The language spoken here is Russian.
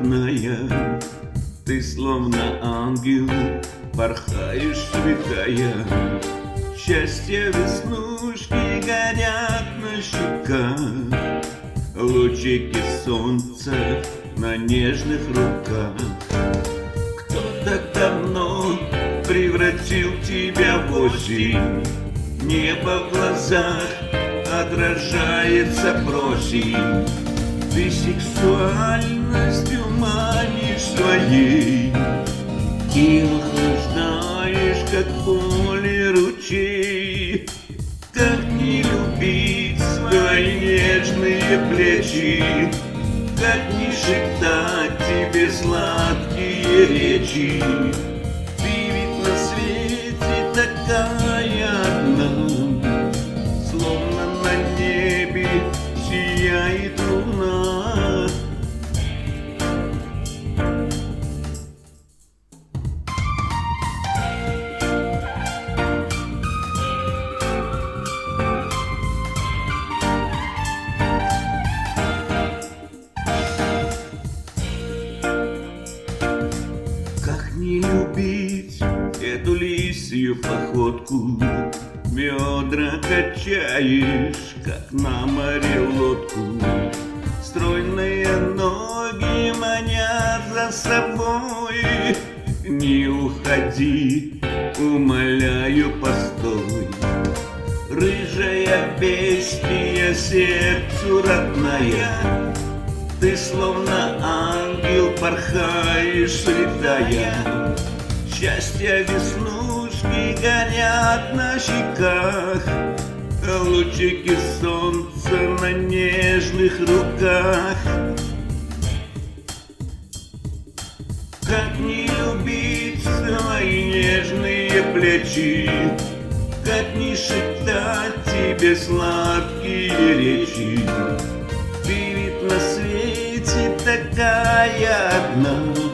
родная, ты словно ангел, порхаешь святая. Счастье веснушки горят на щеках, лучики солнца на нежных руках. Кто-то давно превратил тебя в осень, небо в глазах отражается просень. Ты сексуальностью манишь своей и охлаждаешь, как поле ручей. Как не любить свои нежные плечи, как не шептать тебе сладкие речи. Ты ведь на свете такая одна, словно на небе сияет луна. Как не любить эту лисью походку, бедра качаешь, как на море лодку. Стройные ноги манят за собой. Не уходи, умоляю, постой. Рыжая бестия, сердцу родная, ты словно ангел, порхаешь святая. Счастье веснушки горят на щеках, лучики солнца на нежных руках. Как не любить свои нежные плечи, как не шептать тебе сладкие речи. Ты ведь на свете такая одна,